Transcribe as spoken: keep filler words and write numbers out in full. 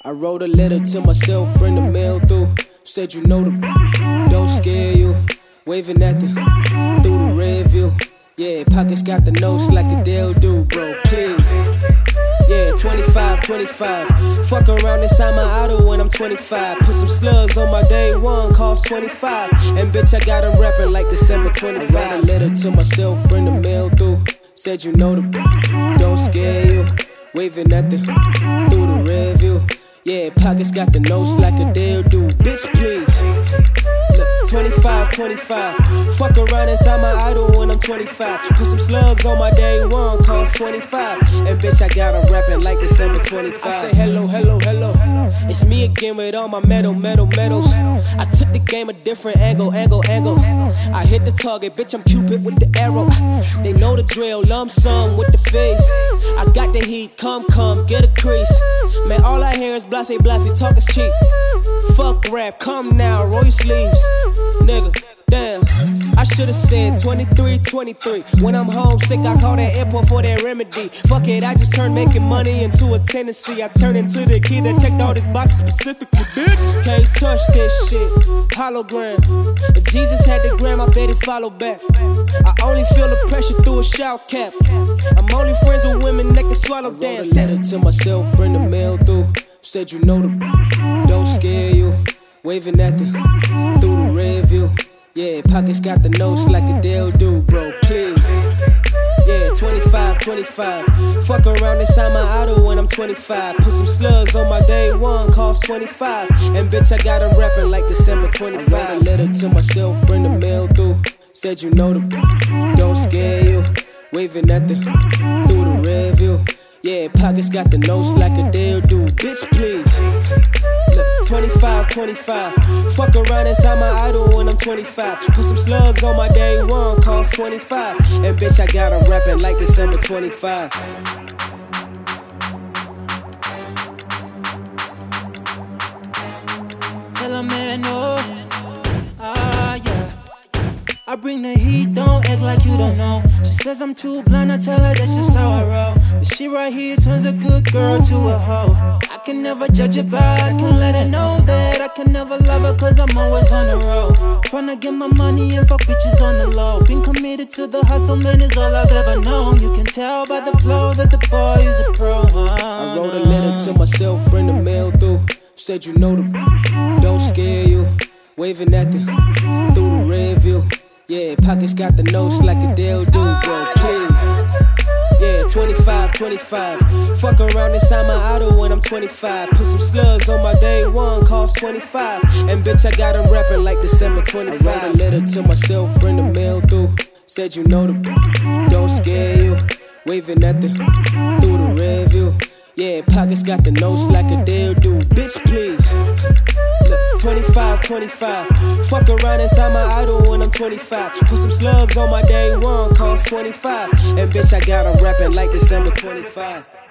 I wrote a letter to myself, bring the mail through. Said you know the don't scare you. Waving at the through the rear view. Yeah, pockets got the notes like a Dale do, bro, please. Yeah, twenty-five, twenty-five. Fuck around inside my auto when I'm twenty-five. Put some slugs on my day one, cost twenty-five. And bitch, I got them rapping like December twenty-fifth. I wrote a letter to myself, bring the mail through. Said you know the don't scare you. Waving at the through the rear view. Yeah, pockets got the notes like a Dale do. Bitch, please. Look, twenty-five, twenty-five. Fuck around inside my idol when I'm twenty-five. Put some slugs on my day one, cost twenty-five. And bitch, I got them rapping like December twenty-fifth. I say hello, hello, hello. It's me again with all my metal, metal, metals. I took the game a different angle, angle, angle. I hit the target, bitch, I'm Cupid with the arrow. They know the drill, lump sum with the face. I got the heat, come, come, get a crease. Man, all I hear is blase, blase, talk is cheap. Fuck rap, come now, roll your sleeves. Nigga, damn, I should've said twenty-three, twenty-three. When I'm homesick, I call that airport for that remedy. Fuck it, I just turned making money into a tendency. I turned into the kid that checked all these boxes specifically, bitch. Can't touch this shit, hologram. If Jesus had the gram, I bet he follow back. I only feel the pressure through a shout cap. I'm only friends with women that can swallow dance. I wrote a letter to myself, bring the mail through. Said you know the don't scare you. Waving at the through the rear view. Yeah, pockets got the notes like a Dale do, bro, please. Yeah, twenty-five, twenty-five. Fuck around inside my auto when I'm twenty-five. Put some slugs on my day one, cost twenty-five. And bitch, I got them rapping like December twenty-fifth. I wrote a letter to myself, bring the mail through. Said you know the don't scare you. Waving at the through the rear view. Yeah, pockets got the notes like a Dale do, bitch, please. Look, twenty-five, twenty-five. Fuck around inside my idol when I'm twenty-five. Put some slugs on my day one, cost twenty-five. And bitch, I got them rapping like December twenty-fifth. Tell a man no. Ah, yeah. I bring the heat, don't act like you don't know. She says I'm too blind, I tell her that's just how I roll. This shit right here turns a good girl to a hoe. I can never judge it, but I can let her know that I can never love her cause I'm always on the road. Tryna get my money and fuck bitches on the low. Been committed to the hustle, man, is all I've ever known. You can tell by the flow that the boy is a pro. I wrote a letter to myself, bring the mail through. Said you know the don't scare you. Waving at the through the rear view. Yeah, pockets got the notes like a Dale do, bro, please. Yeah, twenty-five, twenty-five. Fuck around inside my auto when I'm twenty-five. Put some slugs on my day one, cost twenty-five. And bitch, I got them rapping like December twenty-fifth. I wrote a letter to myself, bring the mail through. Said you know the don't scare you. Waving at the through the rear view. Yeah, pockets got the notes like a Dale do, bitch, please. Look, twenty-five, twenty-five. Fuck around inside my idol when I'm twenty-five. Put some slugs on my day one, cost twenty-five. And bitch, I got them rapping like December twenty-fifth.